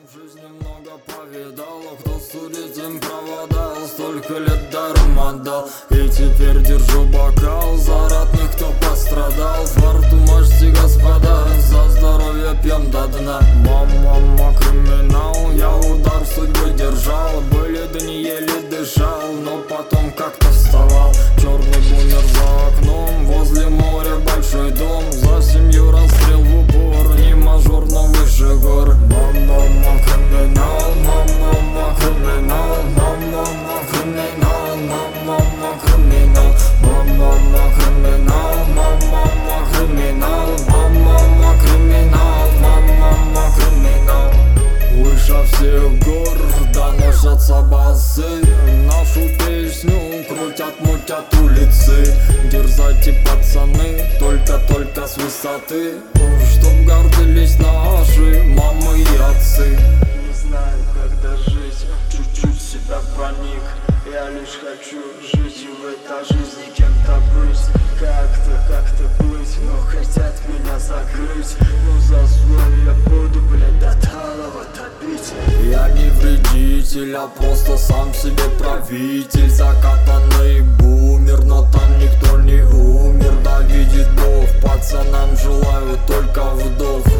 В жизни много повидал, кто с улицем проводал, столько лет даром отдал. И теперь держу бокал за ратных, кто пострадал. Фарту мажьте, господа, за здоровье пьем до дна. Мама, криминал, я удар судьбы держал. Были дни, еле дышал, но потом как-то вставал. Черный бумер за окном, возле моря большой дом. За семью расстрел в упор, не мажор, но выше гор. Мама, криминал, мама, криминал, мама, криминал, мама, криминал, мама, криминал, мама, криминал, мама, криминал, мама, криминал. Выше всех гор доносятся басы, нашу песню крутят, мутят улицы. Дерзайте, пацаны, только с высоты, чтоб гордились наши мамы и отцы. Не знаю, как дожить, чуть-чуть себя проник. Я лишь хочу жить и в этой жизни кем-то быть. Как-то быть, но хотят меня закрыть. Но за свой я буду, блядь, до талого топить. Я не вредитель, а просто сам себе правитель. Закатанный бумер, но там никто не умер. Да видит Бог, пацанам желаю только вдох.